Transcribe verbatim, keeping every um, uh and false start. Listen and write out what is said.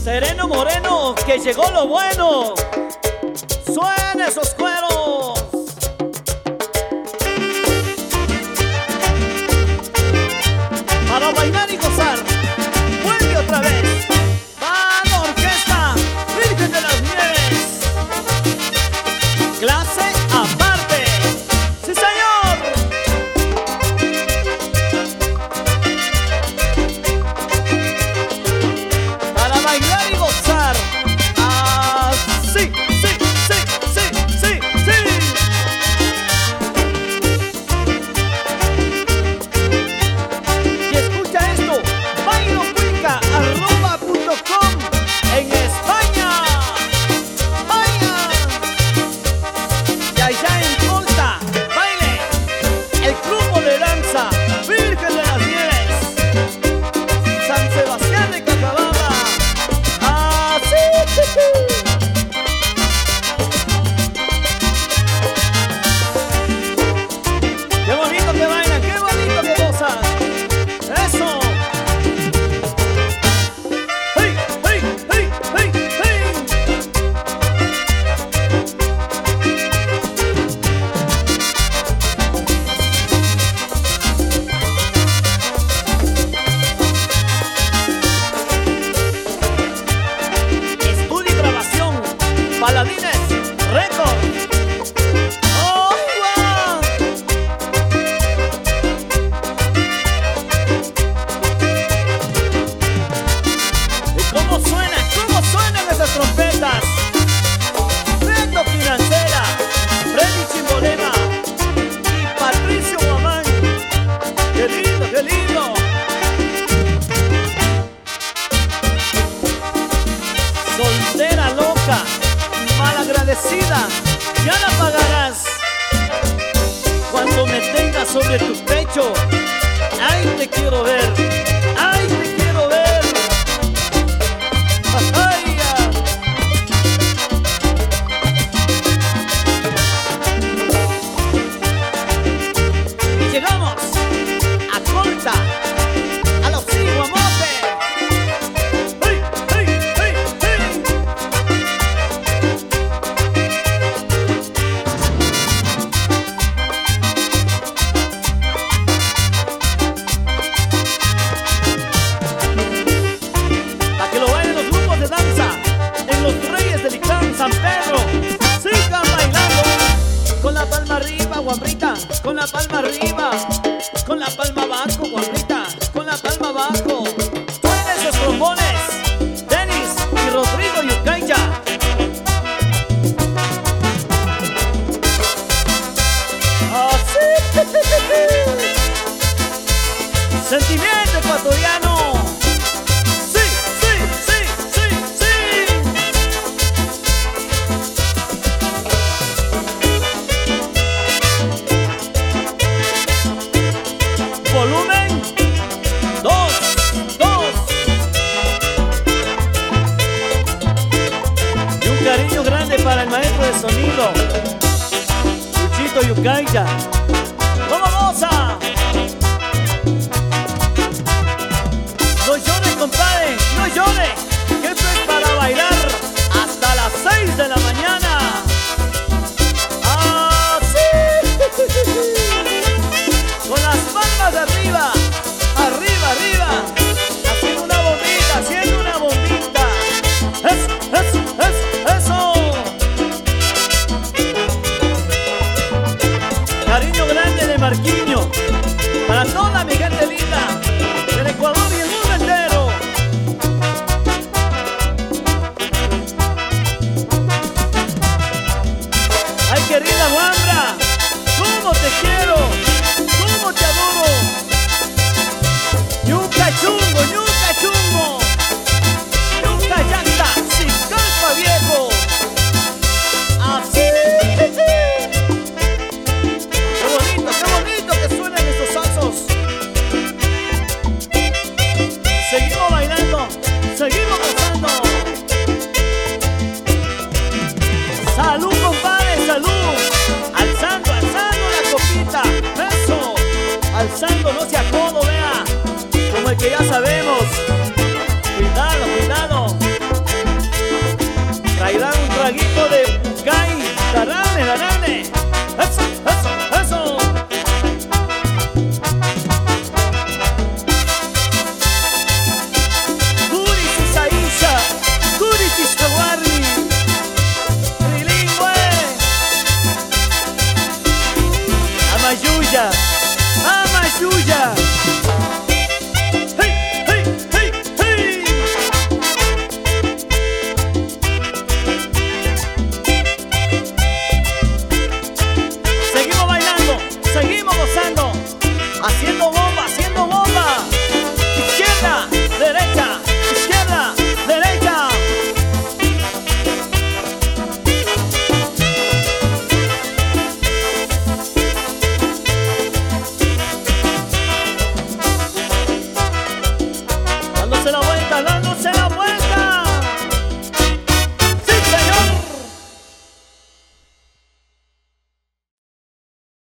Sereno Moreno, que llegó lo bueno. Suena esos cueros. Para bailar y gozar. Vuelve otra vez. Va la orquesta Virgen de las Nieves. Clase aparte. ¡Sí, señor! Para bailar y gozar. Ah, sí, sí, sí, sí, sí, sí. Y escucha esto. bailo cuica arroba punto com en España. ¡Vaya! Y allá en Colta, baile el grupo de danza Virgen de las Nieves, San Sebastián de Cacabamba. ¡Así! ¡Qué bonito que bailan! ¡Qué bonito que gozan! ¡Eso! ¡Hey, hey, hey, hey, hey! Estudio y grabación Paladines Record. ¡Oh, wow! ¿Y cómo suena? ¿Cómo suenan esas trompetas? Reto Financiera, Freddy Chimbolema y Patricio Guamán. ¡Qué lindo, qué lindo! Soltera loca, malagradecida, ya la pagarás cuando me tengas sobre tu pecho. ¡Ay, te quiero ver! ¡Ay, te quiero ver! ¡Ay, ya! Y llegamos a Colta, a los Iguamote. ¡Hey, hey, hey, hey! Pa' que lo bailen los grupos de danza en los Reyes del Iclán, San Pedro. Sigan bailando con la palma arriba, guambrita, con la palma arriba, con la palma abajo, guambrita, con la palma abajo. Suenen esos trombones, Denis y Rodrigo Yucaya. Así. Sentimiento ecuatoriano. Sí, sí, sí, sí, sí. Volumen dos, dos. Y un cariño grande para el maestro de sonido, Luchito Yucaya. ¡Vamos, moza! No llores, compadre, no llores, que esto es para bailar hasta las seis de la mañana. ¡Así! Con las palmas de arriba, arriba, arriba, haciendo una bombita, haciendo una bombita. ¡Eso, eso, eso, eso! Cariño grande de Marquiño para toda mi gente linda del Ecuador y el mundo entero. ¡Ay, querida Wambra! ¡Cómo te quiero! ¡Cómo te adoro! ¡Yuca chungo, yuca chungo! ¡Yuca llanta, sin calpa viejo! ¡Así! ¡Qué bonito, qué bonito que suenan estos salsos! Seguimos bailando, seguimos gozando. ¡Salud, compadre, salud! Alzando, alzando la copita. ¡Eso! Alzando, no se acodo, vea. Como el que ya sabemos.